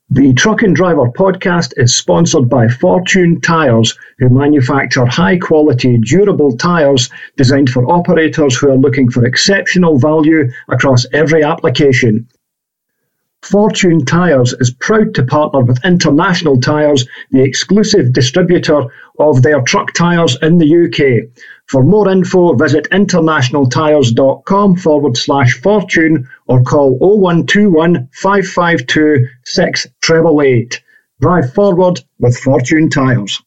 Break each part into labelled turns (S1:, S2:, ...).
S1: The Truck and Driver podcast is sponsored by Fortune Tyres, who manufacture high-quality, durable tyres designed for operators who are looking for exceptional value across every application. Fortune Tyres is proud to partner with International Tyres, the exclusive distributor of their truck tyres in the UK. For more info, visit internationaltyres.com/fortune or call 0121 552 6888. Drive forward with Fortune Tyres.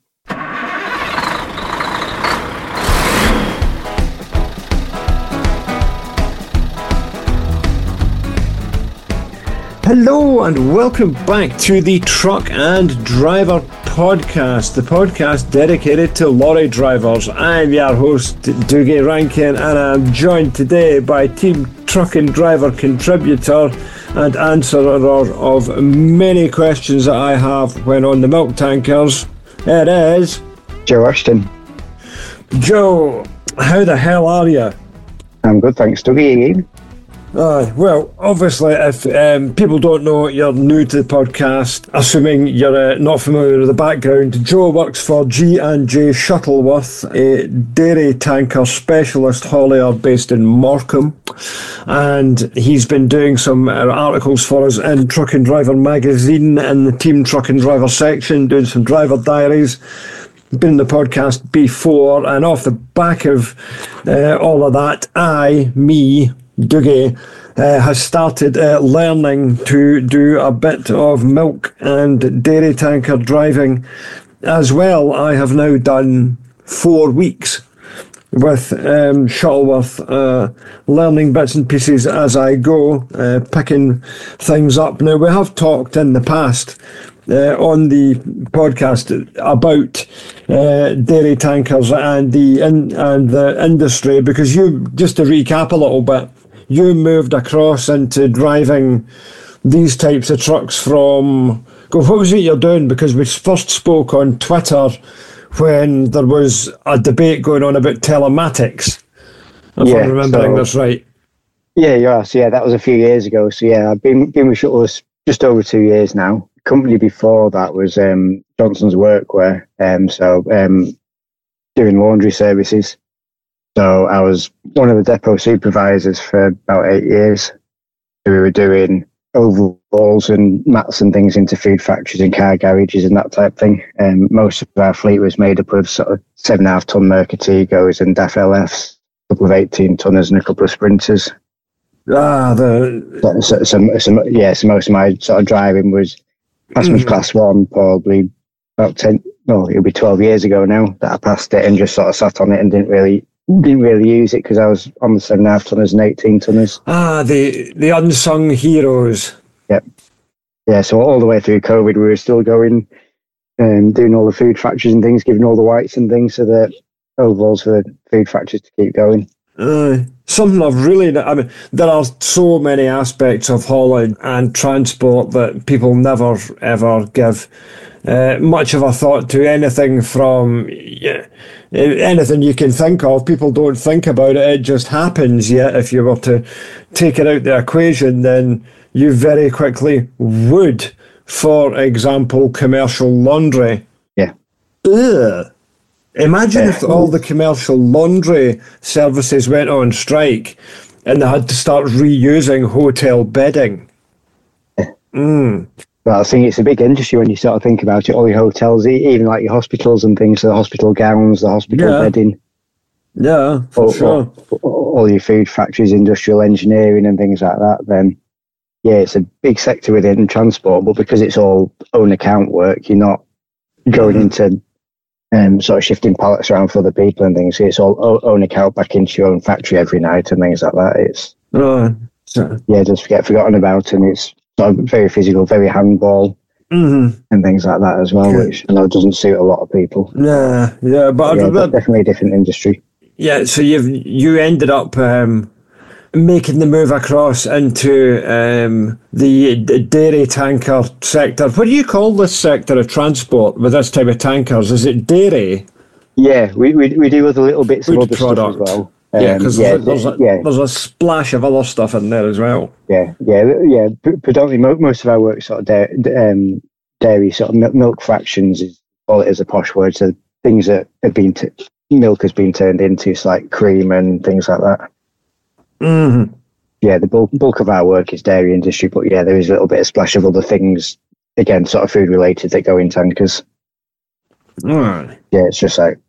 S1: Hello and welcome back to the Truck and Driver podcast, the podcast dedicated to lorry drivers. I'm your host, Dougie Rankin, and I'm joined today by Team Truck and Driver contributor and answerer of many questions that I have when on the milk tankers. It is
S2: Joe Ashton.
S1: Joe, how the hell are you?
S2: I'm good, thanks, Dougie.
S1: Well, obviously, if people don't know, you're new to the podcast, assuming you're not familiar with the background. Joe works for G&J Shuttleworth, a dairy tanker specialist haulier based in Morecambe, and he's been doing some articles for us in Truck and Driver magazine in the Team Truck and Driver section, doing some driver diaries. Been in the podcast before, and off the back of all of that, Dougie has started learning to do a bit of milk and dairy tanker driving as well. I have now done 4 weeks with Shuttleworth, learning bits and pieces as I go, picking things up. Now, we have talked in the past on the podcast about dairy tankers and the industry, because you, just to recap a little bit, you moved across into driving these types of trucks from... What was it you're doing? Because we first spoke on Twitter when there was a debate going on about telematics, if I'm remembering this right.
S2: Yeah, so that was a few years ago. So yeah, I've been with Shuttleworth just over 2 years now. The company before that was Johnson's Workwear, doing laundry services. So I was one of the depot supervisors for about 8 years. We were doing overhauls and mats and things into food factories and car garages and that type of thing. Most of our fleet was made up of sort of 7.5 ton Mercatigos and DAF LFs, a couple of 18 tonners and a couple of sprinters. So most of my sort of driving was Passman's Class 1, probably about 12 years ago now that I passed it and just sort of sat on it and didn't really use it because I was on the 7.5 tonners and 18 tonners.
S1: The unsung heroes.
S2: Yep. Yeah, so all the way through COVID, we were still going and doing all the food factories and things, giving all the whites and things so that overalls for the food factories to keep going.
S1: Something I've really... I mean, there are so many aspects of hauling and transport that people never, ever give much of a thought to. Anything from... anything you can think of, people don't think about it, it just happens. Yet if you were to take it out the equation, then you very quickly would. For example, commercial laundry.
S2: Yeah.
S1: Ugh. Imagine if all the commercial laundry services went on strike and they had to start reusing hotel bedding.
S2: Well, I think it's a big industry when you sort of think about it. All your hotels, even like your hospitals and things, so the hospital gowns, the hospital bedding.
S1: Yeah, sure.
S2: All your food factories, industrial engineering and things like that, then, yeah, it's a big sector within transport, but because it's all own account work, you're not going into sort of shifting pallets around for other people and things. It's all own account back into your own factory every night and things like that. It's just get forgotten about, and it's sort of very physical, very handball, and things like that as well, which I know doesn't suit a lot of people.
S1: But
S2: definitely a different industry.
S1: Yeah, so you ended up making the move across into the dairy tanker sector. What do you call this sector of transport with this type of tankers? Is it dairy?
S2: Yeah, we do other little bits
S1: Food
S2: of other
S1: product
S2: stuff as well.
S1: Yeah, because there's a splash of other stuff in there as well.
S2: Yeah. Predominantly, most of our work sort of dairy sort of milk fractions, is all it is a posh word. So things that have been milk has been turned into, it's like cream and things like that.
S1: Mm-hmm.
S2: Yeah, the bulk of our work is dairy industry, but yeah, there is a little bit of splash of other things, again, sort of food related, that go in tankers.
S1: Right.
S2: Yeah, it's just like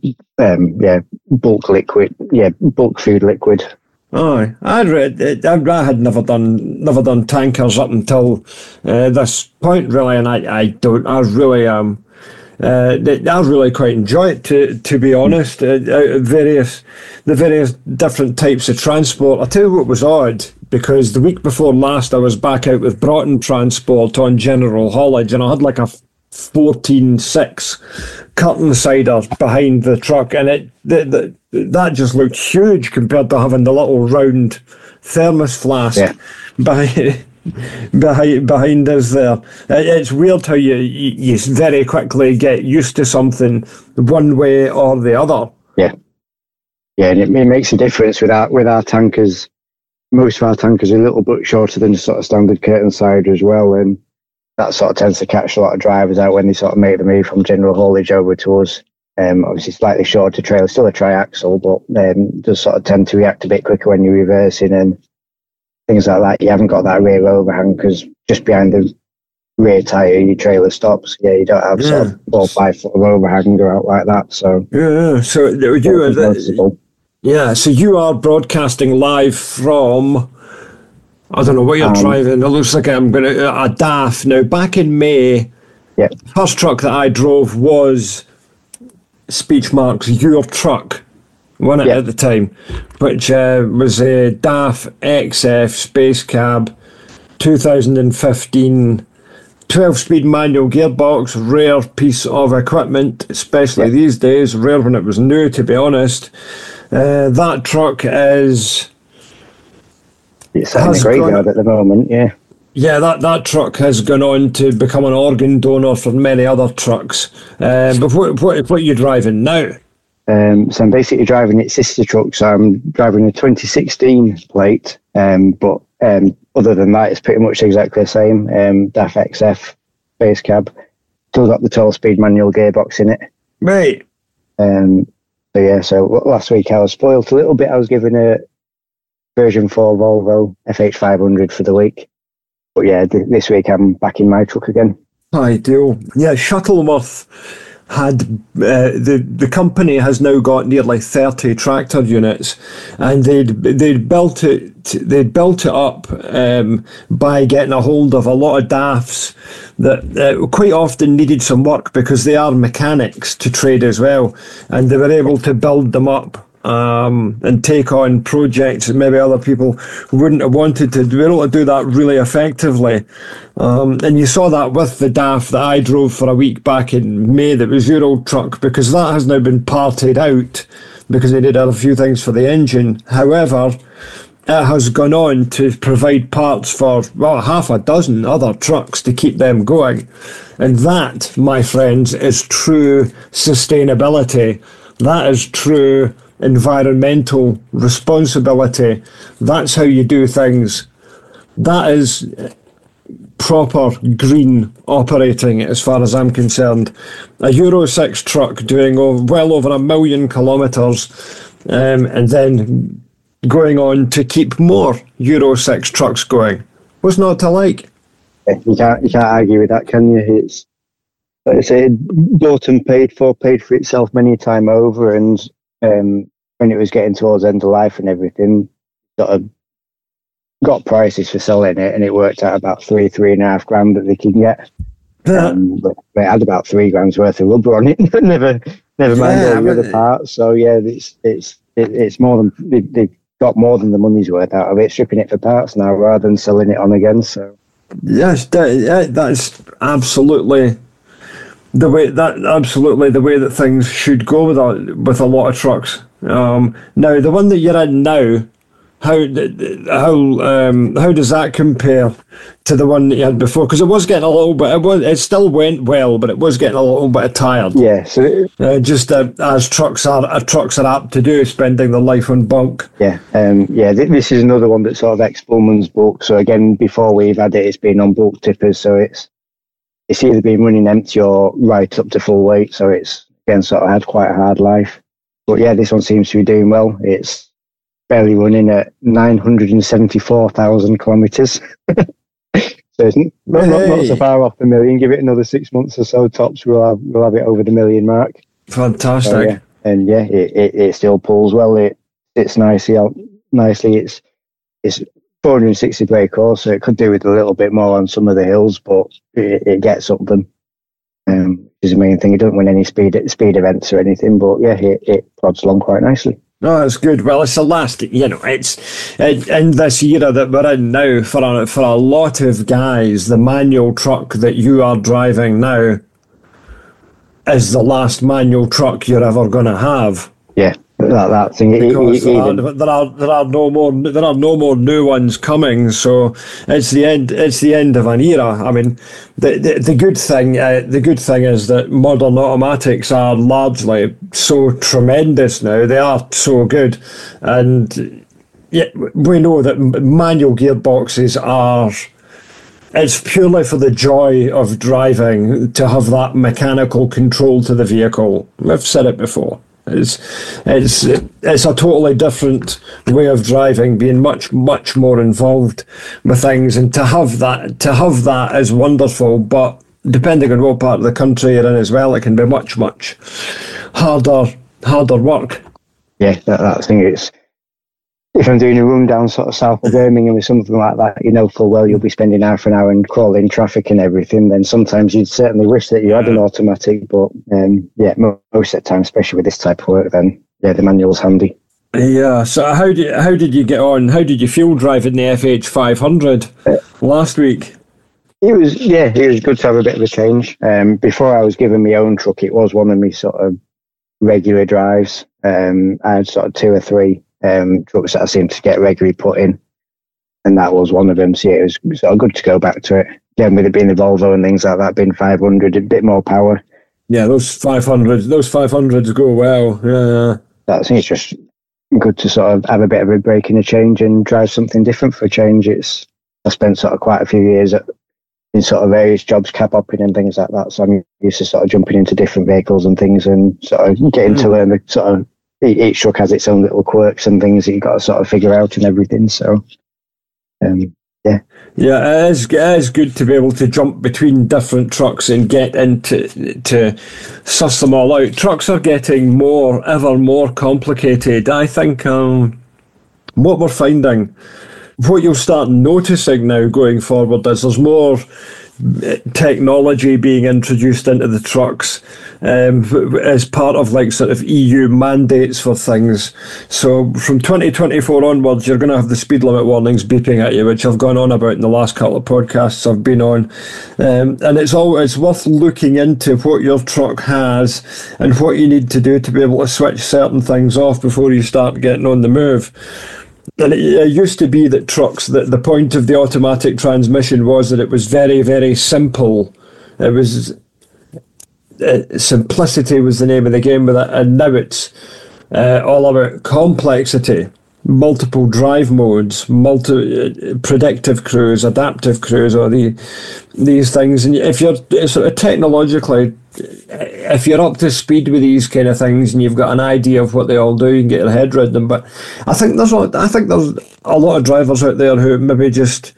S2: bulk liquid, bulk food liquid.
S1: Oh, I had never done tankers up until this point, really, and I really quite enjoy it, to be honest. The various different types of transport. I'll tell you what was odd, because the week before last I was back out with Broughton Transport on general haulage, and I had like a 14.6 curtain sider behind the truck, and that just looked huge compared to having the little round thermos flask behind us there. It's weird how you very quickly get used to something one way or the other.
S2: Yeah, and it makes a difference with our tankers. Most of our tankers are a little bit shorter than the sort of standard curtain cider as well, and that sort of tends to catch a lot of drivers out when they sort of make the move from general haulage over to us. Obviously slightly shorter trailer, still a triaxle, but does sort of tend to react a bit quicker when you're reversing and things like that. You haven't got that rear overhang, because just behind the rear tyre your trailer stops. Yeah, you don't have sort of 4 or 5 foot of overhang go out like that. So
S1: so you are broadcasting live from, I don't know what you're driving. It looks like I'm going to a DAF. Now, back in May, the first truck that I drove was Speechmark's Your Truck, wasn't it, at the time, which was a DAF XF Space Cab 2015, 12-speed manual gearbox, rare piece of equipment, especially these days, rare when it was new, to be honest. That truck is...
S2: It's in the graveyard at the moment,
S1: Yeah, that truck has gone on to become an organ donor for many other trucks. But what are you driving now?
S2: So I'm basically driving its sister truck. So I'm driving a 2016 plate, but other than that, it's pretty much exactly the same. DAF XF base cab, still got the 12-speed manual gearbox in it.
S1: Right.
S2: So last week I was spoilt a little bit. I was given a version 4 Volvo FH500 for the week. But yeah, this week I'm back in my truck again.
S1: Ideal. Yeah, Shuttleworth had the company has now got nearly 30 tractor units, and they'd built it up by getting a hold of a lot of DAFs that quite often needed some work, because they are mechanics to trade as well, and they were able to build them up and take on projects that maybe other people wouldn't have wanted to be able to do that really effectively. And you saw that with the DAF that I drove for a week back in May, that was your old truck, because that has now been parted out because they did a few things for the engine. However, it has gone on to provide parts for, half a dozen other trucks to keep them going. And that, my friends, is true sustainability. That is true environmental responsibility. That's how you do things. That is proper green operating, as far as I'm concerned. A Euro 6 truck doing well over 1 million kilometres, and then going on to keep more Euro 6 trucks going. What's not to like?
S2: You can't argue with that, can you? It's, like I say, bought and paid for itself many a time over, and when it was getting towards end of life and everything, sort of got prices for selling it, and it worked out about $3.5 grand that they can get. But it had about $3 worth of rubber on it. never mind all the other parts. So yeah, it's more than they've got more than the money's worth out of it, stripping it for parts now rather than selling it on again. So
S1: yes, that's absolutely the way that things should go with a lot of trucks. Now, the one that you're in now how does that compare to the one that you had before? Because it was getting a little bit. It still went well, but it was getting a little bit tired.
S2: Yeah. So
S1: as trucks are apt to do, spending their life on bulk.
S2: Yeah. This is another one that's sort of ex-Bullman's bulk. So again, before we've had it, it's been on bulk tippers. So it's either been running empty or right up to full weight. So it's again sort of had quite a hard life. But yeah, this one seems to be doing well. It's barely running at 974,000 kilometres. So it's not so far off the million. Give it another 6 months or so tops, we'll have it over the million mark.
S1: Fantastic.
S2: So, yeah. And yeah, it still pulls well. It's nicely out. It's 460 brake horse, so it could do with a little bit more on some of the hills, but it gets up them. Is the main thing. It doesn't win any speed events or anything, but yeah, it plods along quite nicely.
S1: No, that's good. Well, it's the last, it's in this era that we're in now, for a lot of guys, the manual truck that you are driving now is the last manual truck you're ever going to have.
S2: Yeah, that thing.
S1: Because there are no more new ones coming. So it's the end of an era. I mean, the good thing is that modern automatics are largely so tremendous now. They are so good, and yeah, we know that manual gearboxes are. It's purely for the joy of driving to have that mechanical control to the vehicle. I've said it before. It's a totally different way of driving, being much more involved with things, and to have that is wonderful. But depending on what part of the country you're in as well, it can be much harder work.
S2: Yeah, that thing is. If I'm doing a run down sort of south of Birmingham or something like that, full well you'll be spending half an hour and crawling traffic and everything, then sometimes you'd certainly wish that you had an automatic, but most of the time, especially with this type of work, then yeah, the manual's handy.
S1: Yeah, so how did you get on? How did you feel driving the FH500 last week?
S2: It was good to have a bit of a change. Before I was given my own truck, it was one of my sort of regular drives. I had sort of 2 or 3 trucks that I seemed to get regularly put in, and that was one of them. So yeah, it was sort of good to go back to it. Again, with it being the Volvo and things like that, being 500, a bit more power.
S1: Yeah, those 500s go well. Yeah.
S2: I think it's just good to sort of have a bit of a break and a change and drive something different for a change. I spent sort of quite a few years in sort of various jobs, cab hopping and things like that. So I'm used to sort of jumping into different vehicles and things, and sort of getting to learn the sort of. Each truck has its own little quirks and things that you got to sort of figure out and everything. So, yeah,
S1: it is good to be able to jump between different trucks and get into to suss them all out. Trucks are getting ever more complicated. I think what we're finding, what you'll start noticing now going forward, is there's more technology being introduced into the trucks as part of like sort of EU mandates for things. So from 2024 onwards, you're going to have the speed limit warnings beeping at you, which I've gone on about in the last couple of podcasts I've been on. And it's worth looking into what your truck has and what you need to do to be able to switch certain things off before you start getting on the move. And it used to be that trucks, that the point of the automatic transmission was that it was very, very simple. It was simplicity was the name of the game with it, and now it's all about complexity, multiple drive modes, predictive cruise, adaptive cruise, or these things. And if you're sort of technologically, if you're up to speed with these kind of things and you've got an idea of what they all do, you can get your head around them. But I think there's a lot of drivers out there who maybe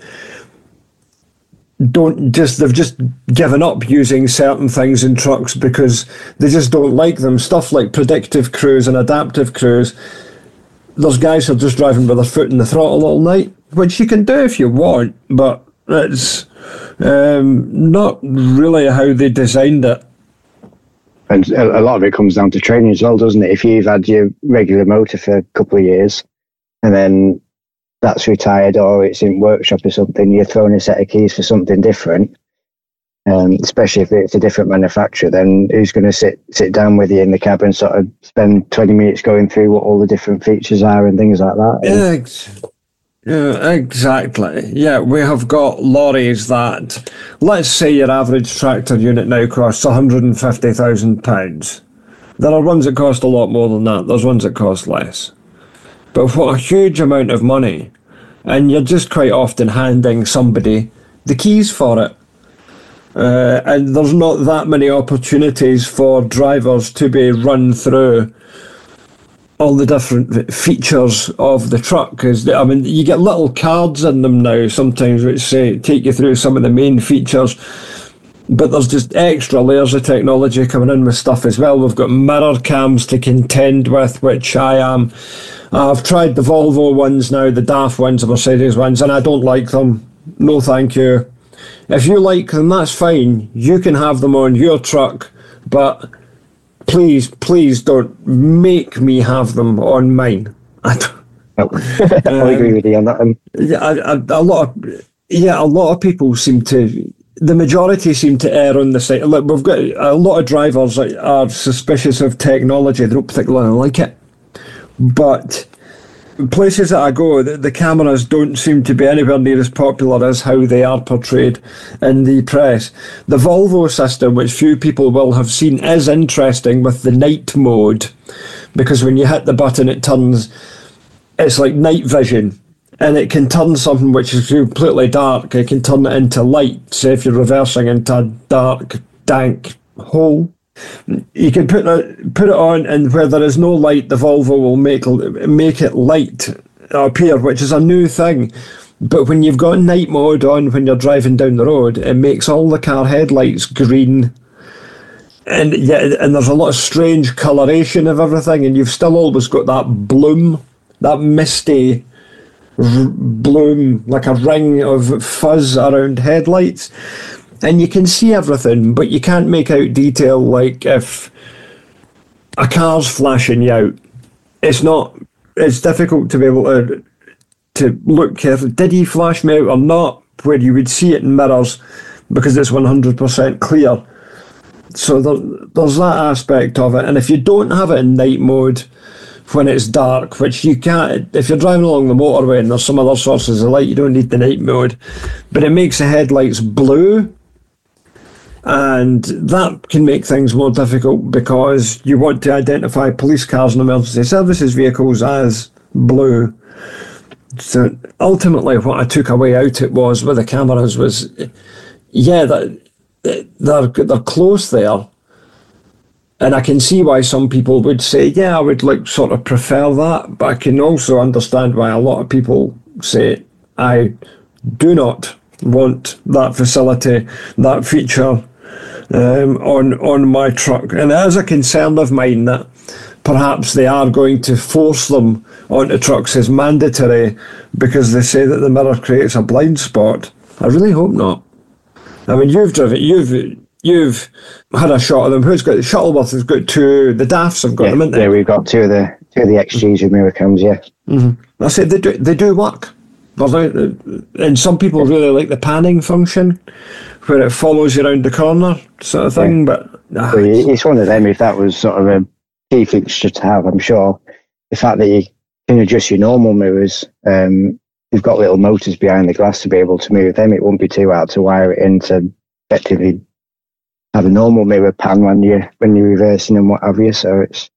S1: they've just given up using certain things in trucks because they just don't like them. Stuff like predictive cruise and adaptive cruise. There's guys who are just driving with their foot in the throttle all night, which you can do if you want, but it's not really how they designed it.
S2: And a lot of it comes down to training as well, doesn't it? If you've had your regular motor for a couple of years and then that's retired or it's in workshop or something, you're throwing a set of keys for something different, especially if it's a different manufacturer, then who's going to sit down with you in the cab and sort of spend 20 minutes going through what all the different features are and things like that?
S1: Yeah, exactly. Yeah, we have got lorries that, let's say your average tractor unit now costs £150,000. There are ones that cost a lot more than that. There's ones that cost less. But what a huge amount of money. And you're just quite often handing somebody the keys for it. And there's not that many opportunities for drivers to be run through all the different features of the truck. Because, I mean, you get little cards in them now sometimes which say take you through some of the main features. But there's just extra layers of technology coming in with stuff as well. We've got mirror cams to contend with, which I've tried the Volvo ones now, the DAF ones, the Mercedes ones, and I don't like them. No, thank you. If you like them, that's fine. You can have them on your truck, but please don't make me have them on mine.
S2: I agree with you on that.
S1: A lot of people seem to. The majority seem to err on the side. Look, we've got a lot of drivers that are suspicious of technology. They don't particularly like it. But places that I go, the cameras don't seem to be anywhere near as popular as how they are portrayed in the press. The Volvo system, which few people will have seen, is interesting with the night mode, because when you hit the button, it's like night vision. And it can turn something which is completely dark, it can turn it into light. Say if you're reversing into a dark, dank hole, you can put it on, and where there is no light, the Volvo will make it light appear, which is a new thing. But when you've got night mode on when you're driving down the road, it makes all the car headlights green. And there's a lot of strange coloration of everything, and you've still always got that bloom, that misty bloom, like a ring of fuzz around headlights, and you can see everything, but you can't make out detail. Like if a car's flashing you out, it's difficult to be able to look carefully. Did he flash me out or not? Where you would see it in mirrors because it's 100% clear. So there's that aspect of it, and if you don't have it in night mode when it's dark, which you can't, if you're driving along the motorway and there's some other sources of light, you don't need the night mode, but it makes the headlights blue, and that can make things more difficult because you want to identify police cars and emergency services vehicles as blue. So ultimately what I took away out it was with the cameras was, they're close there. And I can see why some people would say, I would sort of prefer that. But I can also understand why a lot of people say, I do not want that facility, that feature on my truck. And it is a concern of mine that perhaps they are going to force them onto trucks as mandatory because they say that the mirror creates a blind spot. I really hope not. I mean, You've had a shot of them. Who's got Shuttleworth? Has got two. The DAFs have got them, haven't they?
S2: Yeah, we've got two of the XGs with mirror cams. Yeah,
S1: I said they do work. And some people really like the panning function, where it follows you around the corner, sort of thing. Yeah. But
S2: it's one of them. If that was sort of a key fixture to have, I'm sure the fact that you can adjust your normal mirrors, you've got little motors behind the glass to be able to move them. It won't be too hard to wire it in to effectively have a normal mirror pan when you're reversing and what have you. So it's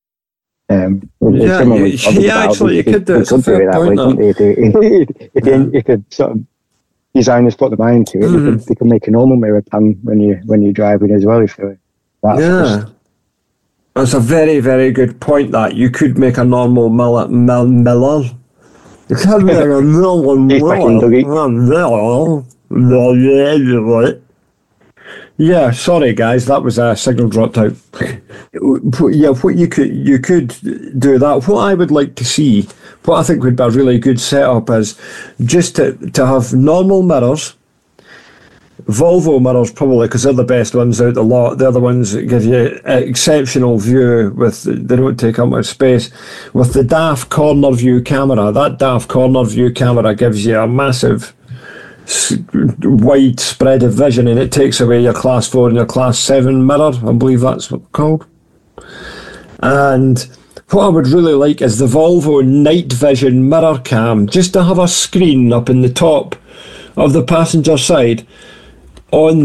S1: actually you could do it. It's a point,
S2: you could sort of designers put the mind to it. They can make a normal mirror pan when you're driving as well. If
S1: that's a very, very good point. That you could make a normal miller. You could make a normal miller. Yeah, sorry guys, that was a signal dropped out. What you could do that. What I would like to see, what I think would be a really good setup is just to have normal mirrors. Volvo mirrors probably, because they're the best ones out the lot. They're the ones that give you an exceptional view. They don't take up much space. With the DAF corner view camera, that DAF corner view camera gives you a massive wide spread of vision, and it takes away your class 4 and your class 7 mirror. I believe that's what it's called. And what I would really like is the Volvo night vision mirror cam, just to have a screen up in the top of the passenger side on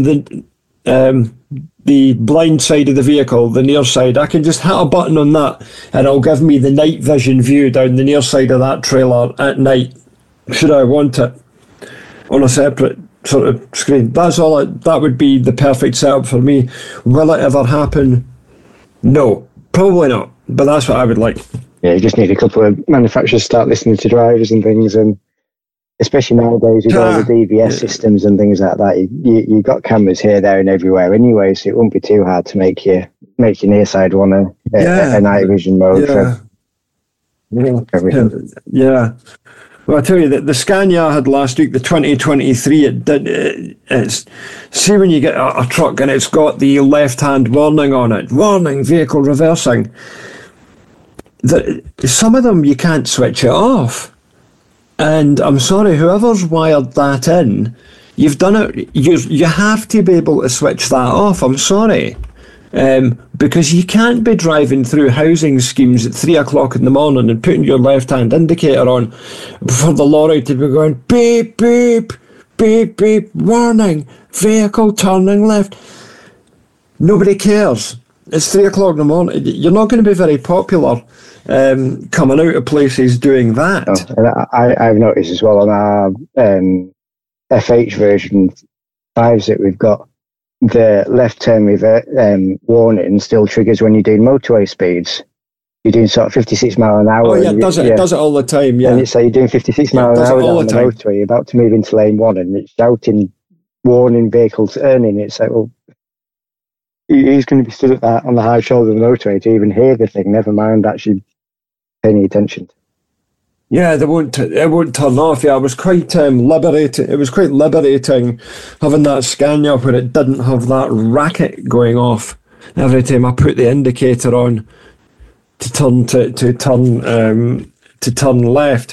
S1: the blind side of the vehicle, the near side. I can just hit a button on that and it'll give me the night vision view down the near side of that trailer at night, should I want it, on a separate sort of screen. That would be the perfect setup for me. Will it ever happen? No, probably not, but that's what I would like.
S2: Yeah, you just need a couple of manufacturers to start listening to drivers and things, and especially nowadays with all the DVS systems and things like that, you've got cameras here, there and everywhere anyway, so it won't be too hard to make your near side want a night vision mode for everything.
S1: Yeah. Well, I tell you that the Scania I had last week, the 2023, it's see when you get a truck and it's got the left-hand warning on it, warning, vehicle reversing. Some of them you can't switch it off. And I'm sorry, whoever's wired that in, you've done it. You have to be able to switch that off. I'm sorry. Because you can't be driving through housing schemes at 3 o'clock in the morning and putting your left-hand indicator on for the lorry to be going beep, beep, beep, beep, warning, vehicle turning left. Nobody cares. It's 3 o'clock in the morning. You're not going to be very popular coming out of places doing that.
S2: I've noticed as well on our FH version 5s that we've got, the left turn warning still triggers when you're doing motorway speeds. You're doing sort of 56 mile an hour.
S1: Oh yeah, it does it all the time. Yeah,
S2: and it's like you're doing 56 miles an hour down the motorway. You're about to move into lane 1, and it's shouting, warning, vehicle turning. It's like, well, who's going to be stood at that on the high shoulder of the motorway to even hear the thing? Never mind actually paying attention.
S1: Yeah, it won't turn off. Yeah, it was quite liberating. It was quite liberating having that Scania where it didn't have that racket going off every time I put the indicator on to turn left.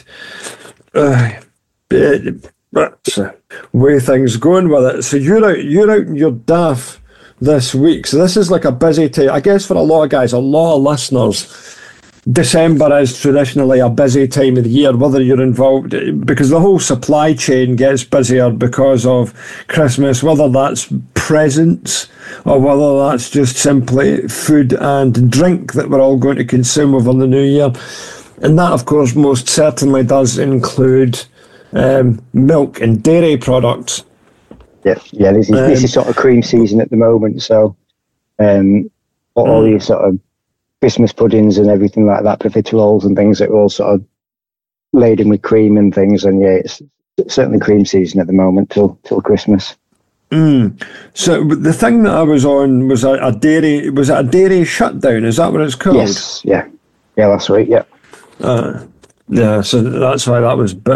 S1: That's the way things going with it. So you're out in your DAF this week. So this is like a busy time. I guess for a lot of guys, a lot of listeners, December is traditionally a busy time of the year, whether you're involved, because the whole supply chain gets busier because of Christmas, whether that's presents or whether that's just simply food and drink that we're all going to consume over the new year. And that, of course, most certainly does include milk and dairy products.
S2: Yeah. This is sort of cream season at the moment, so all these sort of Christmas puddings and everything like that, profiteroles and things that are all sort of laden with cream and things. And yeah, it's certainly cream season at the moment till Christmas.
S1: So the thing that I was on was a dairy shutdown. Is that what it's called?
S2: Yes. Yeah. Last week. Yeah.
S1: Yeah. So that's why that was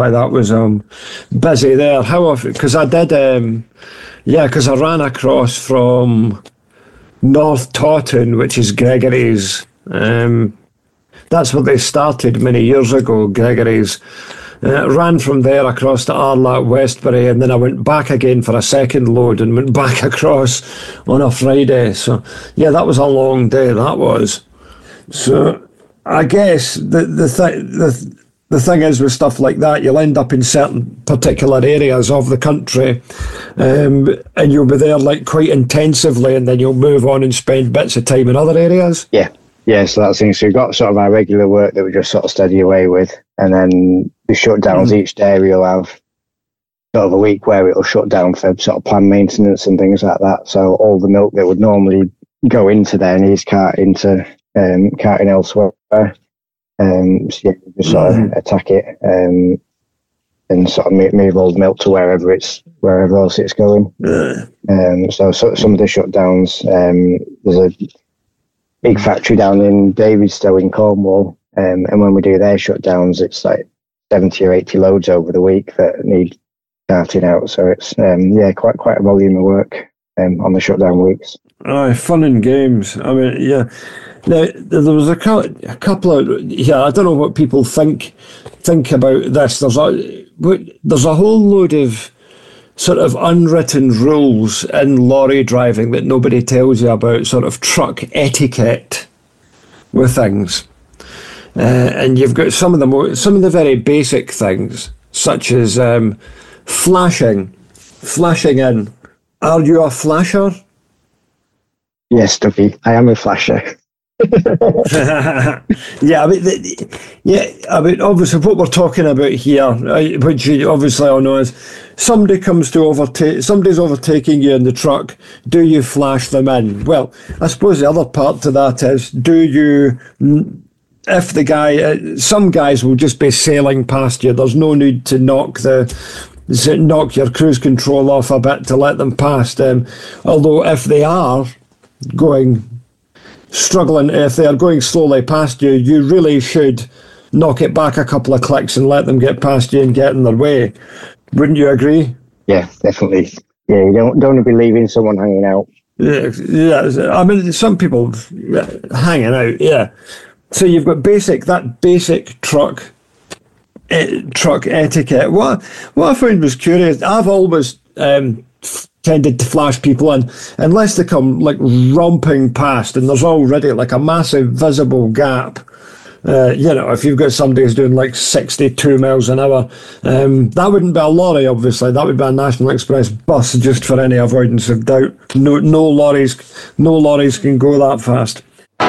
S1: busy there. How often? Because I did. Because I ran across from North Taunton, which is Gregory's. That's where they started many years ago, Gregory's. Ran from there across to Arlat, Westbury, and then I went back again for a second load and went back across on a Friday. So, yeah, that was a long day, that was. So, I guess the thing is with stuff like that, you'll end up in certain particular areas of the country and you'll be there like quite intensively, and then you'll move on and spend bits of time in other areas.
S2: Yeah, so that's the thing. So we've got sort of our regular work that we just sort of steady away with, and then the shutdowns each day we'll have sort of a week where it'll shut down for sort of planned maintenance and things like that. So all the milk that would normally go into there needs carting elsewhere. So yeah, just sort of attack it and sort of move all the milk to wherever else it's going. So some of the shutdowns, there's a big factory down in Davidstow in Cornwall, and when we do their shutdowns, it's like 70 or 80 loads over the week that need carting out. So it's quite a volume of work on the shutdown weeks.
S1: Fun and games. I mean, yeah. Now, there was a couple of, I don't know what people think about this. There's a whole load of sort of unwritten rules in lorry driving that nobody tells you about, sort of truck etiquette with things. and you've got some of the very basic things, such as flashing in. Are you a flasher?
S2: Yes, Duffy, I am a flasher.
S1: Yeah, I mean, obviously, what we're talking about here, which you obviously all know, is somebody's overtaking you in the truck. Do you flash them in? Well, I suppose the other part to that is, do you? If the guy, some guys will just be sailing past you. There's no need to knock your cruise control off a bit to let them past. Although if they are struggling, if they are going slowly past you, you really should knock it back a couple of clicks and let them get past you and get in their way. Wouldn't you agree?
S2: Yeah, definitely. Yeah, you don't want to be leaving someone hanging out.
S1: Yeah. I mean, some people hanging out. Yeah. So you've got basic truck etiquette. What I found was curious. I've always tended to flash people in unless they come like romping past and there's already like a massive visible gap. If you've got somebody who's doing like 62 miles an hour, that wouldn't be a lorry, obviously. That would be a National Express bus, just for any avoidance of doubt. No lorries can go that fast.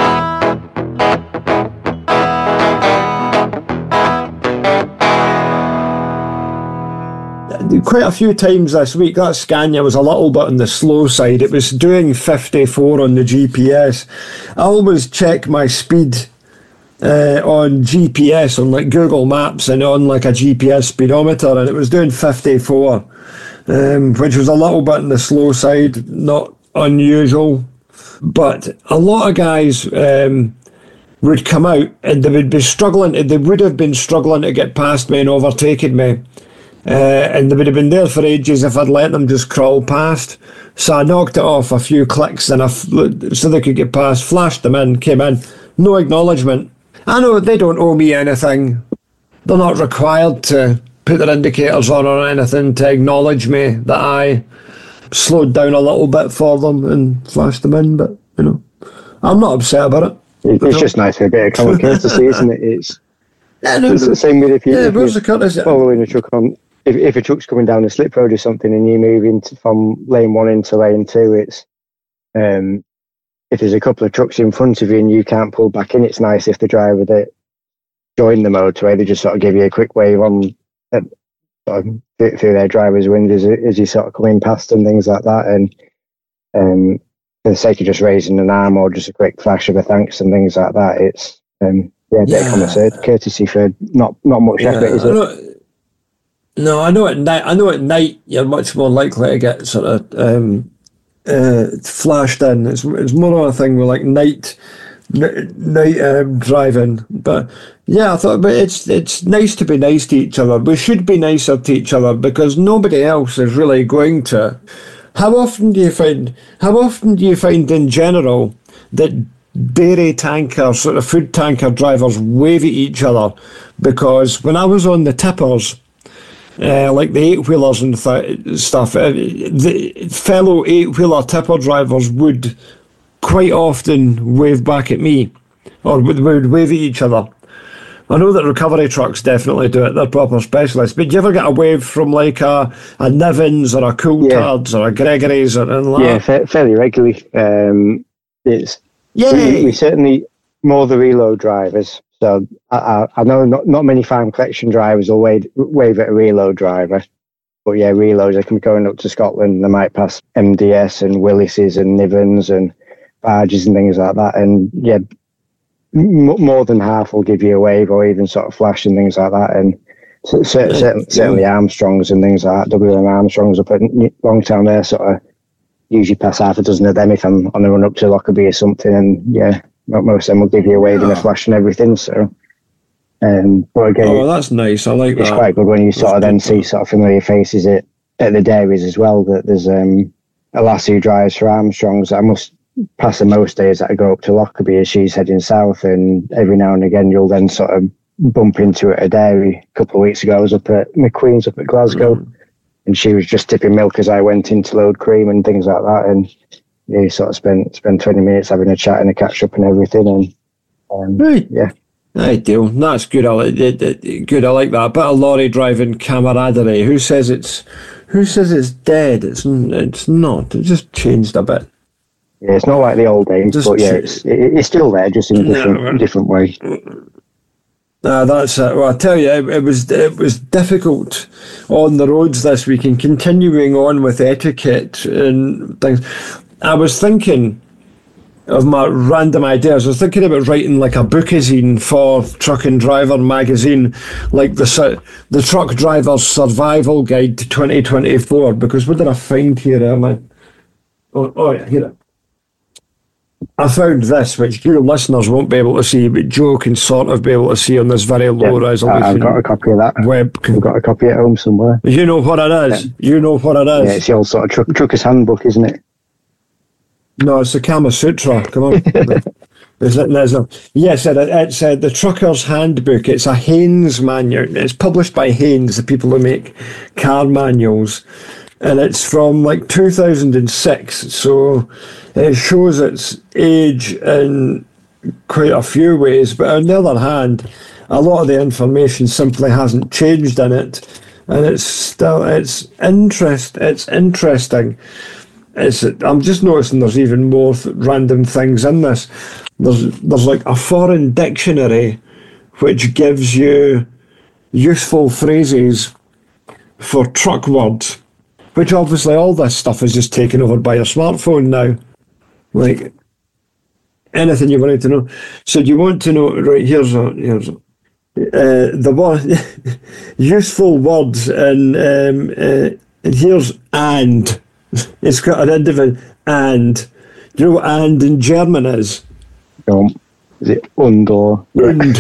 S1: Quite a few times this week, that Scania was a little bit on the slow side. It was doing 54 on the GPS. I always check my speed on GPS, on like Google Maps and on like a GPS speedometer, and it was doing 54, which was a little bit on the slow side, not unusual. But a lot of guys would come out and they would have been struggling to get past me and overtaken me. And they would have been there for ages if I'd let them just crawl past. So I knocked it off a few clicks so they could get past, flashed them in, came in. No acknowledgement. I know they don't owe me anything. They're not required to put their indicators on or anything to acknowledge me that I slowed down a little bit for them and flashed them in. But, I'm not upset about it.
S2: It's just nice for a bit of common courtesy, isn't it? It's the same with if you're following a truck on. If a truck's coming down a slip road or something and you move from lane 1 into lane 2, it's if there's a couple of trucks in front of you and you can't pull back in, it's nice if the driver that joined the motorway, they just sort of give you a quick wave on through their driver's window as you sort of coming past and things like that. And for the sake of just raising an arm or just a quick flash of a thanks and things like that, it's a bit of common courtesy for not much effort, is it?
S1: No, I know at night you're much more likely to get sort of flashed in. It's more of a thing with like night driving. But yeah, I thought, but it's nice to be nice to each other. We should be nicer to each other because nobody else is really going to. How often do you find in general that dairy tanker, sort of food tanker drivers wave at each other? Because when I was on the tippers, like the 8-wheelers and stuff, the fellow 8-wheeler tipper drivers would quite often wave back at me, or would wave at each other. I know that recovery trucks definitely do it, they're proper specialists, but do you ever get a wave from like a Nivens or a Coulthard's or a Gregory's or anything like that?
S2: Yeah, fairly regularly. We certainly, more the reload drivers. So I know not many farm collection drivers will wave at a reload driver, but yeah, reloads, they can be going up to Scotland, they might pass MDS and Willis's and Nivens and barges and things like that, and yeah, more than half will give you a wave or even sort of flash and things like that. And certainly Armstrongs and things like that, WM Armstrongs up at Longtown, there sort of usually pass half a dozen of them if I'm on the run up to Lockerbie or something, and yeah, most of them will give you a wave and a flash and everything. So, but again,
S1: that's nice. I like that.
S2: It's quite good when you sort of then see sort of familiar faces at the dairies as well. That there's a lassie who drives for Armstrongs. I must pass her most days that I go up to Lockerbie as she's heading south, and every now and again you'll then sort of bump into it at a dairy. A couple of weeks ago I was up at McQueen's up at Glasgow, and she was just tipping milk as I went in to load cream and things like that, and you sort of spent 20 minutes having a chat and a catch up and everything, and
S1: right.
S2: yeah,
S1: Ideal. That's good. Good. I like that. A bit of lorry driving camaraderie. Who says it's dead? It's not. It just changed a bit.
S2: Yeah, it's not like the old days, but yeah, it's still there, just in a different way.
S1: That's it. Well, I tell you, it was difficult on the roads this week, and continuing on with etiquette and things. I was thinking of my random ideas. I was thinking about writing like a bookazine for Truck and Driver magazine, like the Truck Driver's Survival Guide to 2024. Because what did I find here, man? Oh yeah, here. I found this, which your listeners won't be able to see, but Joe can sort of be able to see on this very low resolution.
S2: I've got a copy of that. I've got a copy at home somewhere.
S1: You know what it is. Yeah. You know what it is.
S2: Yeah, it's the old sort of trucker's handbook, isn't it?
S1: No, it's the Kama Sutra. Come on. There's no. Yes, it's the Trucker's Handbook. It's a Haynes manual. It's published by Haynes, the people who make car manuals. And it's from like 2006. So it shows its age in quite a few ways. But on the other hand, a lot of the information simply hasn't changed in it. And it's interesting. I'm just noticing there's even more random things in this. There's like a foreign dictionary which gives you useful phrases for truck words, which obviously all this stuff is just taken over by your smartphone now. Like anything you wanted to know. So do you want to know? Right, here's the one useful words, and here's and. It's got an individual and. Do you know what and in German is?
S2: Is it und or?
S1: Und.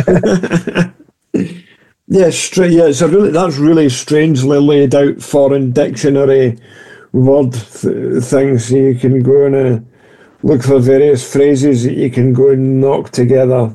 S1: That's really strangely laid out foreign dictionary word things. So you can go and look for various phrases that you can go and knock together.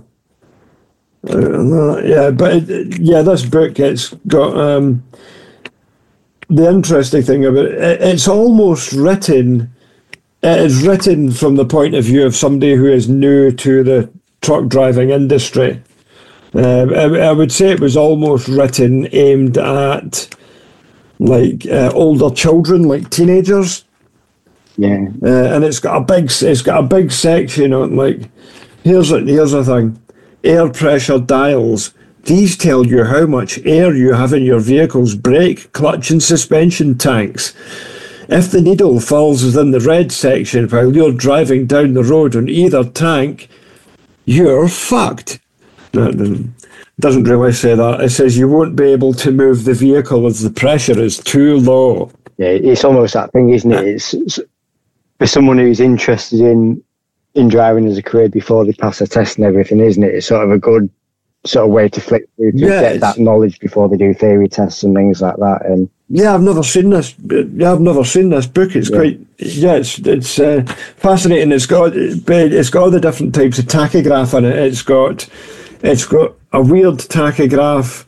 S1: This book, it's got the interesting thing about it, it's almost written. It's written from the point of view of somebody who is new to the truck driving industry. I would say it was almost written aimed at like older children, like teenagers.
S2: Yeah.
S1: And it's got a big section on like here's the thing: air pressure dials. These tell you how much air you have in your vehicle's brake, clutch and suspension tanks. If the needle falls within the red section while you're driving down the road on either tank, you're fucked. It doesn't really say that. It says you won't be able to move the vehicle as the pressure is too low.
S2: Yeah, it's almost that thing, isn't it? It's for someone who's interested in driving as a career before they pass a test and everything, isn't it? It's sort of a good sort of way to flick through to get that knowledge before they do theory tests and things like that. And
S1: I've never seen this. I've never seen this book. It's quite. It's fascinating. It's got all the different types of tachograph in it. It's got a weird tachograph,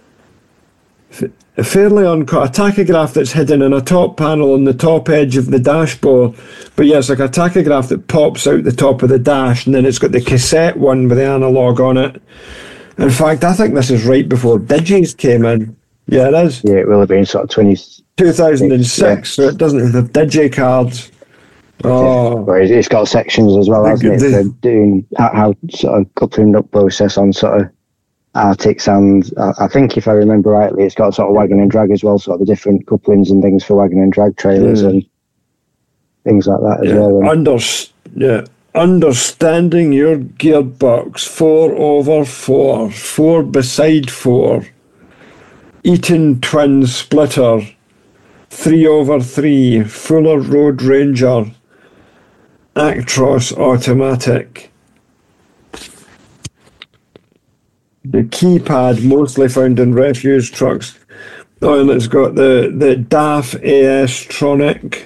S1: fairly uncut. A tachograph that's hidden in a top panel on the top edge of the dashboard. But it's like a tachograph that pops out the top of the dash, and then it's got the cassette one with the analog on it. In fact, I think this is right before Digis came in. Yeah, it is.
S2: Yeah, it will have been sort of
S1: 2006, so it doesn't have Digi cards. Oh.
S2: Yeah, it's got sections as well, hasn't it? For doing how sort of coupling up process on sort of Arctics, and I think if I remember rightly, it's got sort of wagon and drag as well, sort of the different couplings and things for wagon and drag trailers and things like that as well. Understanding your gearbox, 4/4, 4 beside 4, Eaton twin splitter, 3/3, Fuller Road Ranger, Actros automatic. The keypad mostly found in refuse trucks. Oh, and it's got the DAF AS-tronic.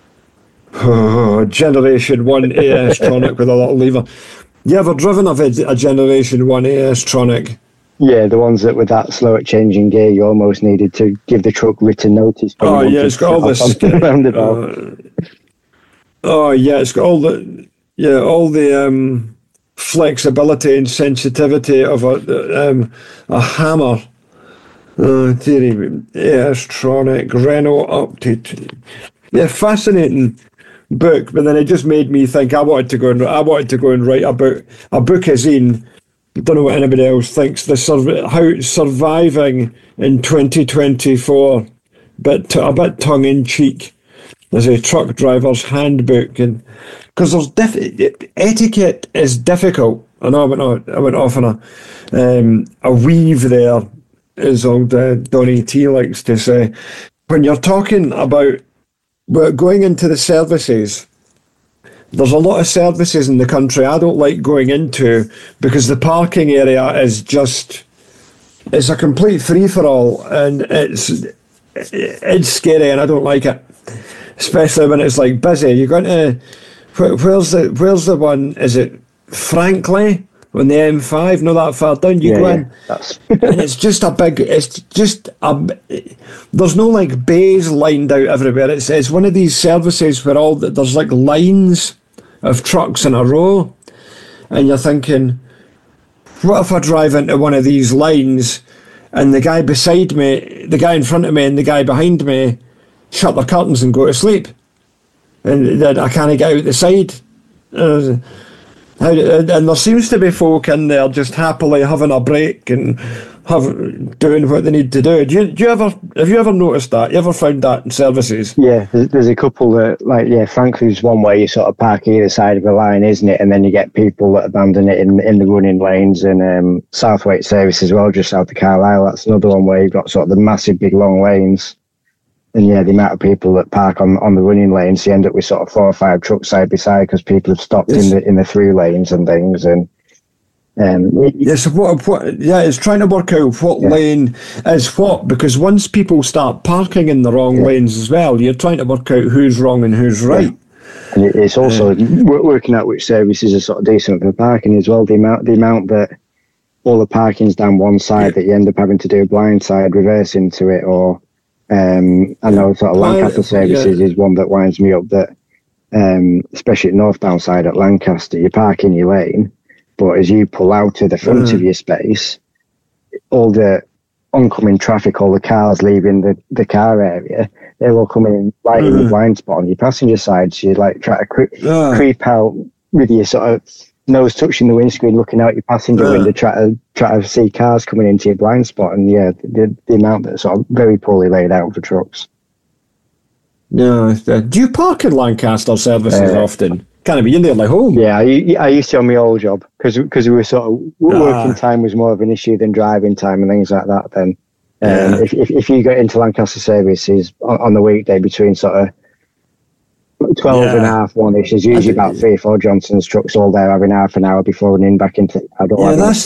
S2: Generation 1 AS-tronic with a little lever. You ever driven a Generation 1 AS-tronic? Yeah, the ones that with that slow at changing gear, you almost needed to give the truck written notice.
S1: It's got all this. It's got all the flexibility and sensitivity of a hammer. Theory, S-Tronic, Renault up to... fascinating book, but then it just made me think I wanted to go and write about a book as in, don't know what anybody else thinks, how surviving in 2024, but a bit tongue-in-cheek, as a truck driver's handbook, and because etiquette is difficult. I know I went off on a weave there, as old Donny T likes to say. When you're talking about going into the services, there's a lot of services in the country I don't like going into because the parking area is it's a complete free-for-all, and it's scary, and I don't like it, especially when it's like busy. You're going to where's the one? Is it Frankly on the M5? Not that far down. You go in, and it's just there's no like bays lined out everywhere. It's one of these services where there's like lines of trucks in a row, and you're thinking, what if I drive into one of these lines and the guy beside me, the guy in front of me and the guy behind me shut their curtains and go to sleep, and then I can't get out the side. And there seems to be folk in there just happily having a break and doing what they need to do. Have you ever noticed that? You ever found that in services?
S2: Yeah, there's a couple that, Frankly's one where you sort of park either side of the line, isn't it? And then you get people that abandon it in the running lanes, and Southwaite Service as well, just south of Carlisle. That's another one where you've got sort of the massive big long lanes. And the amount of people that park on the running lanes, you end up with sort of 4 or 5 trucks side by side because people have stopped in the through lanes and things. And it's trying to work out what lane is what, because once people start parking in the wrong lanes as well, you're trying to work out who's wrong and who's right. And it's also working out which services are sort of decent for parking as well. The amount that all the parking's down one side that you end up having to do a blind side reverse into it, or I know sort of Lancaster Services is one that winds me up, that especially at northbound side at Lancaster, you park in your lane, but as you pull out to the front of your space, all the oncoming traffic, all the cars leaving the car area, they're all coming in right in the blind spot on your passenger side, so you like try to creep out with your sort of nose touching the windscreen, looking out your passenger window, try to see cars coming into your blind spot, and the amount that's sort of very poorly laid out for trucks.
S1: Yeah, do you park in Lancaster Services often? Kind of be in there like home.
S2: Yeah, I used to on my old job because we were sort of working time was more of an issue than driving time and things like that. Then, if you get into Lancaster Services on the weekday between sort of 12 and a half, 1-ish, there's usually about 3 or 4 Johnson's trucks all there having half an hour before running back into.
S1: That's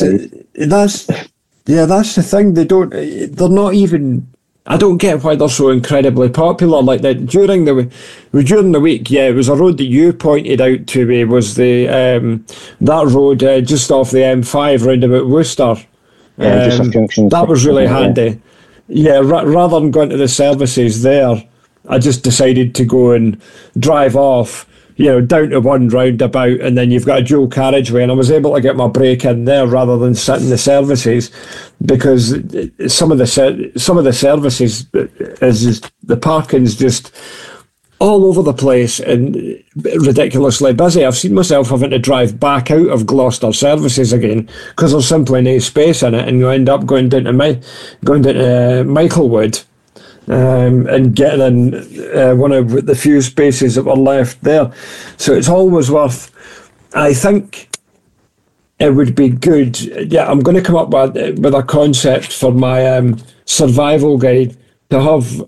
S1: the thing. They're not even. I don't get why they're so incredibly popular like that. During the week, it was a road that you pointed out to me, was the that road just off the M5 round about Worcester.
S2: Just off Junction.
S1: That was really handy. Rather than going to the services there, I just decided to go and drive off, down to one roundabout, and then you've got a dual carriageway, and I was able to get my break in there rather than sit in the services, because some of the services is the parking's just all over the place and ridiculously busy. I've seen myself having to drive back out of Gloucester Services again because there's simply no space in it, and you end up going down to Michaelwood. And getting in one of the few spaces that were left there. So it's always worth, I think it would be good. Yeah, I'm going to come up with a concept for my survival guide to have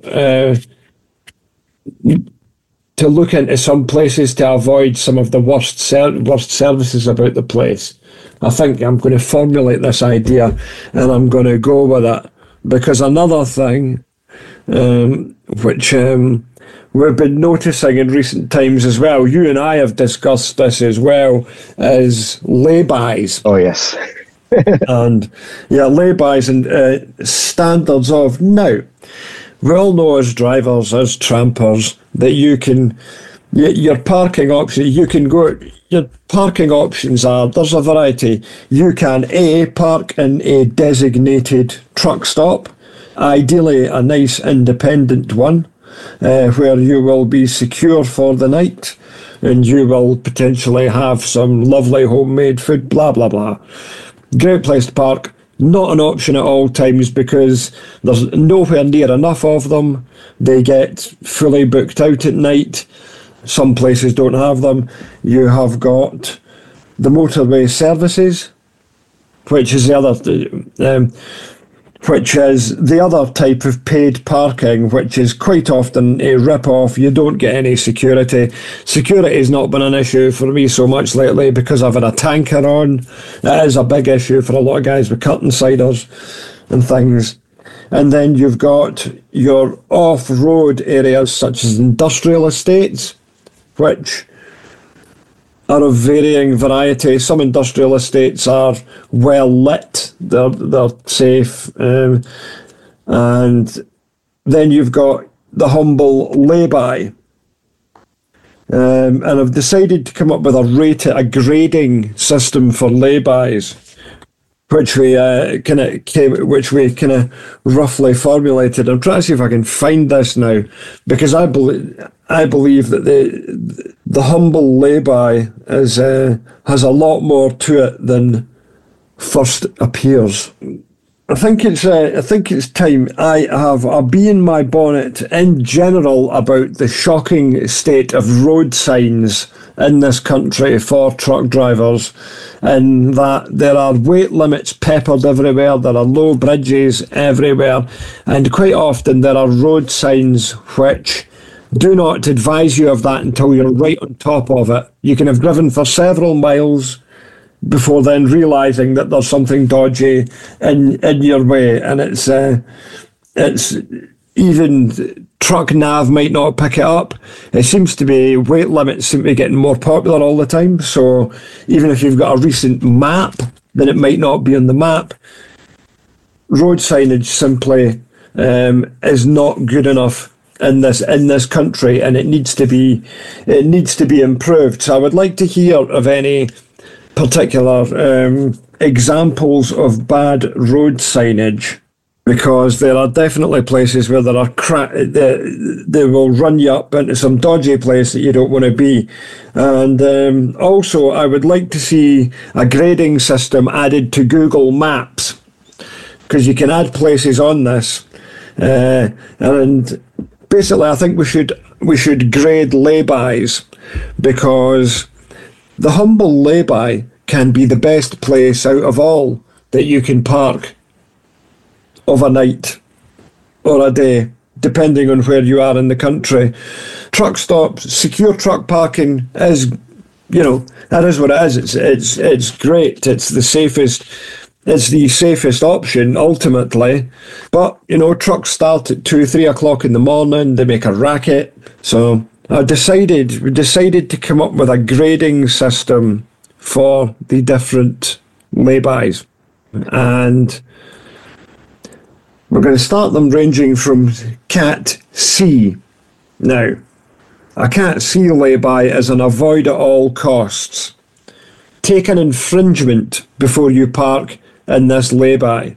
S1: to look into some places to avoid some of the worst services about the place. I think I'm going to formulate this idea and I'm going to go with it, because another thing which we've been noticing in recent times as well, you and I have discussed this as well, is laybys.
S2: Oh yes.
S1: And laybys and standards of. Now, we all know as drivers, as trampers, that you can Your parking options, you can go, your parking options are, there's a variety. You can A, park in a designated truck stop, ideally a nice independent one, where you will be secure for the night and you will potentially have some lovely homemade food, blah, blah, blah. Great place to park. Not an option at all times because there's nowhere near enough of them. They get fully booked out at night. Some places don't have them. You have got the motorway services, which is the other type of paid parking, which is quite often a rip-off. You don't get any security. Security has not been an issue for me so much lately because I've had a tanker on. That is a big issue for a lot of guys with curtain siders and things. And then you've got your off-road areas such as industrial estates, which are of varying variety. Some industrial estates are well lit, they're safe, and then you've got the humble lay-by. And I've decided to come up with a grading system for lay-bys, which we kind of roughly formulated. I'm trying to see if I can find this now, because I believe that the humble lay-by has a lot more to it than first appears. I think it's time I'll be in my bonnet in general about the shocking state of road signs in this country for truck drivers, and that there are weight limits peppered everywhere, there are low bridges everywhere, and quite often there are road signs which do not advise you of that until you're right on top of it. You can have driven for several miles before then realising that there's something dodgy in your way, and it's even truck nav might not pick it up. It seems to be weight limits seem to be getting more popular all the time, so even if you've got a recent map, then it might not be on the map. Road signage simply is not good enough in this country, and it needs to be improved. So I would like to hear of any particular examples of bad road signage, because there are definitely places where there are they will run you up into some dodgy place that you don't want to be. And also I would like to see a grading system added to Google Maps, because you can add places on this, and basically I think we should grade laybys, because the humble lay-by can be the best place out of all that you can park overnight or a day, depending on where you are in the country. Truck stops, secure truck parking is, that is what it is. It's great. It's the safest option ultimately. But, trucks start at 2-3 o'clock in the morning. They make a racket. So we decided to come up with a grading system for the different laybys, and we're going to start them ranging from Cat C. Now, a Cat C lay-by is an avoid at all costs. Take an infringement before you park in this lay-by,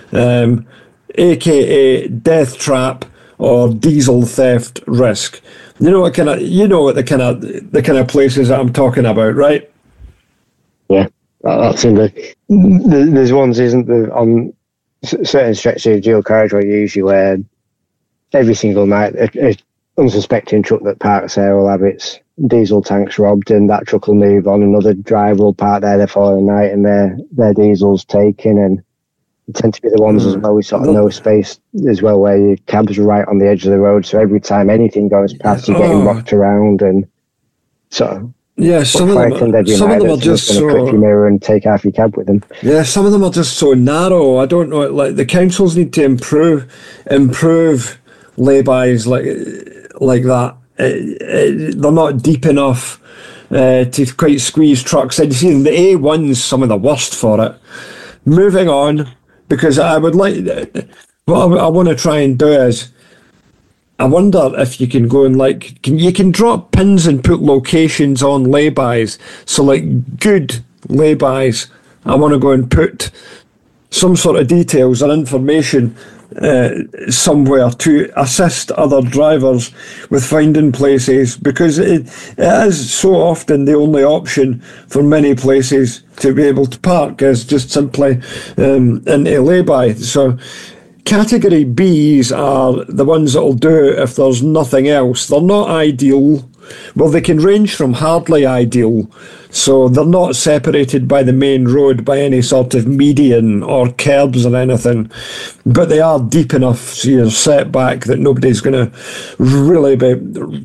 S1: aka death trap or diesel theft risk. You know what the kind of places that I'm talking about, right?
S2: Yeah, that's in there's ones, isn't there, on certain stretches of dual carriageway usually, where every single night an unsuspecting truck that parks there will have its diesel tanks robbed, and that truck will move on. Another driver will park there the following night, and their diesel's taken. And they tend to be the ones as well with sort of no space as well, where your cabs are right on the edge of the road. So every time anything goes past, you're getting rocked around, and sort of.
S1: Yeah, some of them are just so.
S2: Clip your mirror and take half your cab with them.
S1: Yeah, some of them are just so narrow. I don't know. Like the councils need to improve laybys like that. They're not deep enough to quite squeeze trucks in. You see, the A1's some of the worst for it. Moving on, because I would like what I want to try and do is I wonder if you can go and you can drop pins and put locations on laybys. So like good laybys, I want to go and put some sort of details or information somewhere to assist other drivers with finding places, because it is so often the only option for many places to be able to park is just simply into a lay-by. So category Bs are the ones that will do it if there's nothing else. They're not ideal. Well, they can range from hardly ideal, so they're not separated by the main road by any sort of median or curbs or anything, but they are deep enough so you're set back that nobody's going to really be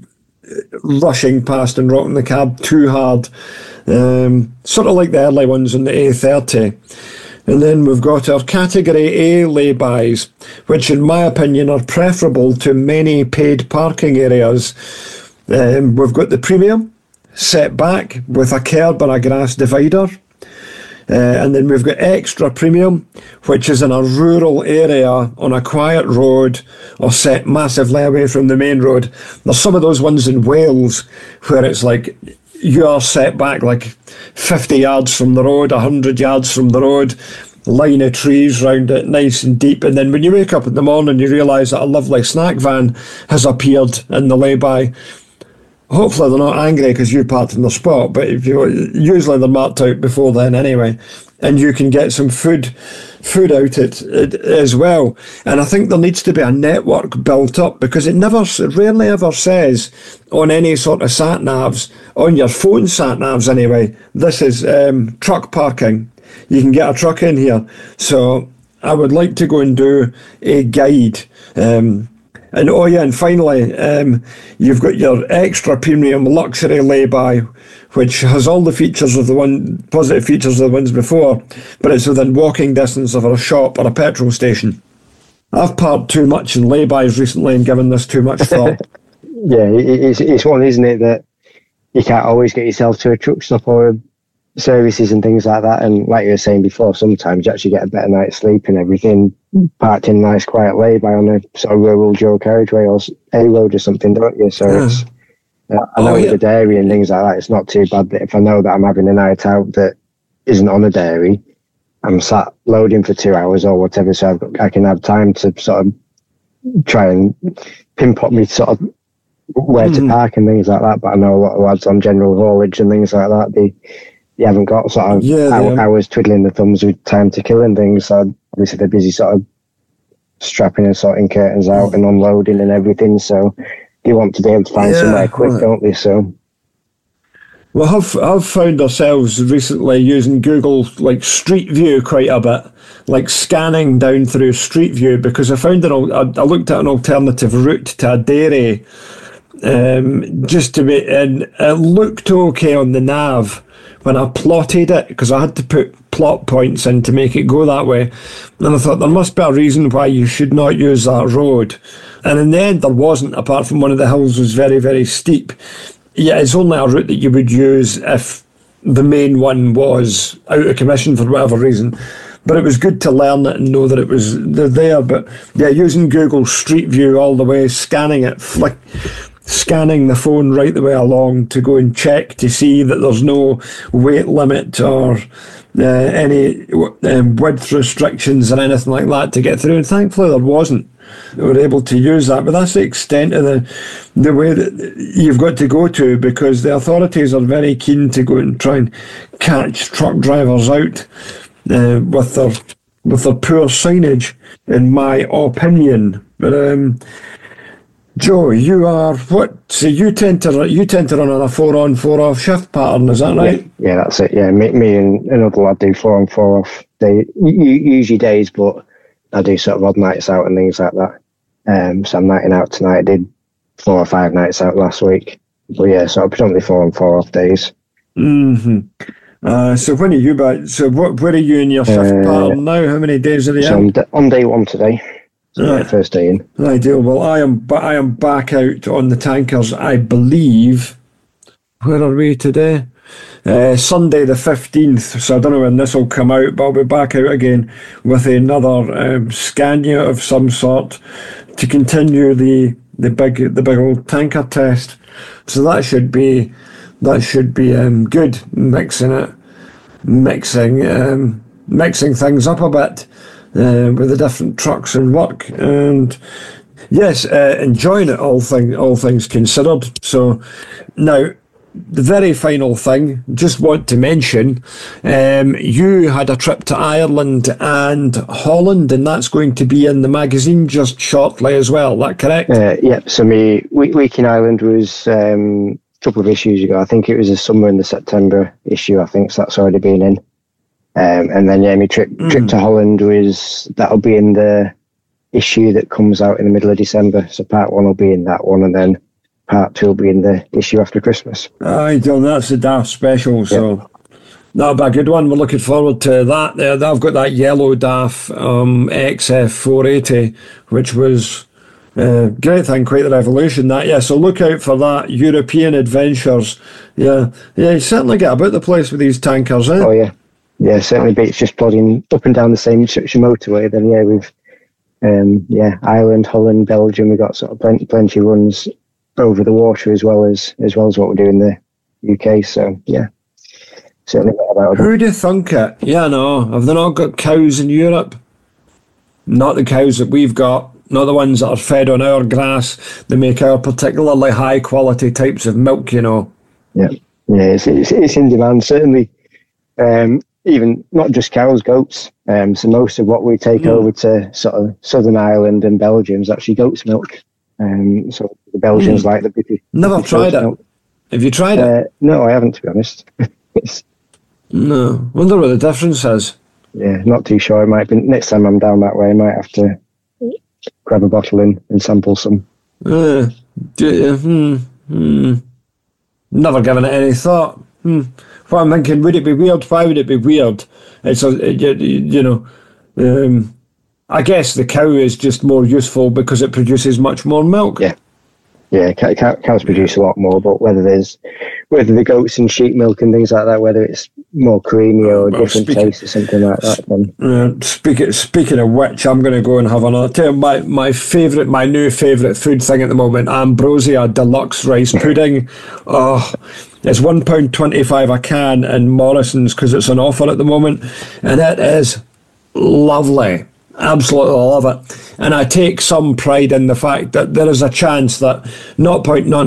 S1: rushing past and rocking the cab too hard, sort of like the early ones on the A30. And then we've got our category A laybys, which in my opinion are preferable to many paid parking areas. We've got the premium set back with a curb and a grass divider. And then we've got extra premium, which is in a rural area on a quiet road or set massively away from the main road. There's some of those ones in Wales where it's like you are set back like 50 yards from the road, 100 yards from the road, line of trees round it, nice and deep. And then when you wake up in the morning, you realise that a lovely snack van has appeared in the lay-by. Hopefully they're not angry because you parked in the spot, but usually they're marked out before then anyway, and you can get some food out it as well. And I think there needs to be a network built up, because it rarely ever says on any sort of sat navs, on your phone sat navs anyway, this is truck parking. You can get a truck in here. So I would like to go and do a guide. And finally, you've got your extra premium luxury lay-by, which has all the features of positive features of the ones before, but it's within walking distance of a shop or a petrol station. I've parked too much in lay-bys recently and given this too much thought.
S2: Yeah, it's one, isn't it, that you can't always get yourself to a truck stop or services and things like that. And like you were saying before, sometimes you actually get a better night's sleep and everything parked in a nice quiet lay-by on a sort of rural dual carriageway or a road or something, don't you? So it's, I know with the dairy and things like that, it's not too bad. But if I know that I'm having a night out that isn't on a dairy, I'm sat loading for 2 hours or whatever, so I can have time to sort of try and pinpoint me sort of where to park and things like that. But I know a lot of lads on general haulage and things like that, they haven't got sort of hours twiddling the thumbs with time to kill and things. So obviously they're busy sort of strapping and sorting curtains out and unloading and everything. So they want to be able to find somewhere quick, don't they? So.
S1: Well, I've found ourselves recently using Google like Street View quite a bit, like scanning down through Street View, because I found I looked at an alternative route to a dairy, just to be, and it looked okay on the nav when I plotted it, because I had to put plot points in to make it go that way. And I thought there must be a reason why you should not use that road. And in the end, there wasn't, apart from one of the hills was very, very steep. Yeah, it's only a route that you would use if the main one was out of commission for whatever reason. But it was good to learn it and know that it was there. But yeah, using Google Street View all the way, scanning it, scanning the phone right the way along to go and check to see that there's no weight limit or any width restrictions or anything like that to get through. And thankfully there wasn't. We were able to use that, but that's the extent of the way that you've got to go to, because the authorities are very keen to go and try and catch truck drivers out with their poor signage, in my opinion. But Joe, you are what? So you tend to run on a 4-on 4-off shift pattern, is that right?
S2: Yeah, that's it. Yeah, me and another lad do 4-on 4-off. They usually days, but I do sort of odd nights out and things like that. So I'm nighting out tonight. I did 4 or 5 nights out last week. But yeah, so predominantly 4-on 4-off days.
S1: So when are you back? So where are you in your shift pattern now? How many days are you in?
S2: So I'm on day 1 today. So
S1: right.
S2: First day in.
S1: Ideal. Well, I am back out on the tankers, I believe. Where are we today? Sunday the 15th, so I don't know when this will come out, but I'll be back out again with another Scania of some sort to continue the the big old tanker test. So that should be good. Mixing things up a bit with the different trucks and work, and yes, enjoying it, all things considered. So now, the very final thing, just want to mention, you had a trip to Ireland and Holland, and that's going to be in the magazine just shortly as well. Is that correct?
S2: Yep. So my week in Ireland was a couple of issues ago. I think it was the summer and the September issue. I think so that's already been in. And then my trip to Holland that'll be in the issue that comes out in the middle of December. So part 1 will be in that one, and then part 2 will be in the issue after Christmas.
S1: Aye, John, that's the DAF special, so that'll be a good one. We're looking forward to that. I've got that yellow DAF XF480, which was great thing, quite the revolution. That, yeah. So look out for that. European adventures. Yeah. You certainly get about the place with these tankers, eh?
S2: Oh yeah, certainly. But it's just plodding up and down the same motorway. Then we've Ireland, Holland, Belgium. We've got sort of plenty of runs over the water as well as what we do in the UK. So yeah, certainly about it.
S1: Who'd have thunk it? Yeah, no. Have they not got cows in Europe? Not the cows that we've got. Not the ones that are fed on our grass. They make our particularly high quality types of milk, you know.
S2: Yeah, it's in demand, certainly. Even not just cows, goats. So most of what we take over to sort of Southern Ireland and Belgium is actually goat's milk. So the Belgians like the British.
S1: Never tried it. Milk. Have you tried it?
S2: No, I haven't, to be honest.
S1: No, wonder what the difference is.
S2: Yeah, not too sure. It might be next time I'm down that way. I might have to grab a bottle in and sample some.
S1: Never given it any thought. Well, I'm thinking, would it be weird? Why would it be weird? It's I guess the cow is just more useful because it produces much more milk.
S2: Yeah, cows produce a lot more, but whether the goats and sheep milk and things like that, whether it's more creamy or a different taste or something like that, then...
S1: Speaking of which, I'm going to go and have another... Tell you, my new favourite food thing at the moment, Ambrosia Deluxe Rice Pudding. It's £1.25 a can in Morrison's because it's on offer at the moment, and it is lovely. Absolutely love it, and I take some pride in the fact that there is a chance that not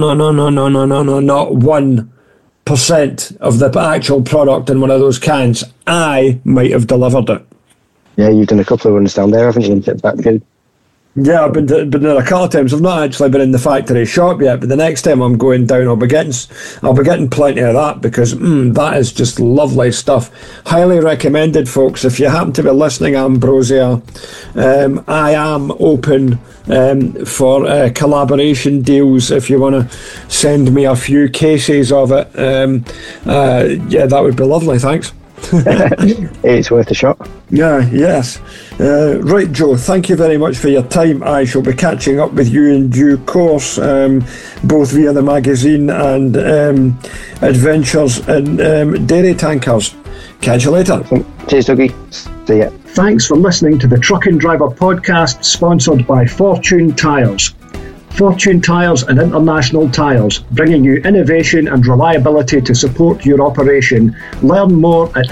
S1: 1% of the actual product in one of those cans I might have delivered it.
S2: Yeah, you've done a couple of runs down there, haven't you? That good.
S1: Yeah, I've been there a couple of times. I've not actually been in the factory shop yet, but the next time I'm going down, I'll be getting plenty of that because that is just lovely stuff. Highly recommended, folks. If you happen to be listening, Ambrosia, I am open for collaboration deals. If you want to send me a few cases of it, that would be lovely. Thanks.
S2: It's worth a shot.
S1: Yes. Right, Joe, thank you very much for your time. I shall be catching up with you in due course, both via the magazine and Adventures in Dairy Tankers. Catch you later.
S2: Cheers, Dougie. See ya.
S1: Thanks for listening to the Truck and Driver podcast, sponsored by Fortune Tyres. Fortune Tyres and International Tyres, bringing you innovation and reliability to support your operation. Learn more at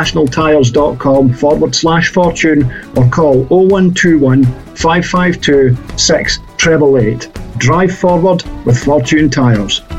S1: internationaltyres.com/fortune or call 0121 552 6888. Drive forward with Fortune Tyres.